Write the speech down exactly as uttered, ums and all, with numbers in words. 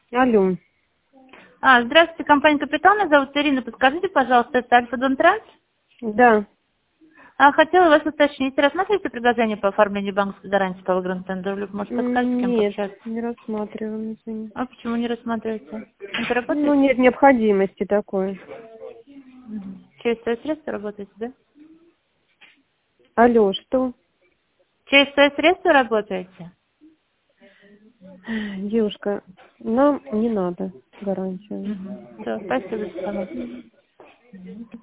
Алло. А, здравствуйте, компания «Капитал», меня зовут Ирина. Подскажите, пожалуйста, это Альфа-Дон Транс? Да. А, хотела вас уточнить, рассматриваете предложение по оформлению банковской гарантии по выигранному тендеру? Может, подскажете, с кем Нет, пообщаться? не рассматриваем, извини. А почему не рассматриваете? Это Ну, работаете? нет необходимости такой. Мгм. Через свои средства работаете, да? Алло, что? Через свои средства работаете? Девушка, нам не надо гарантию. Угу. Все, спасибо, что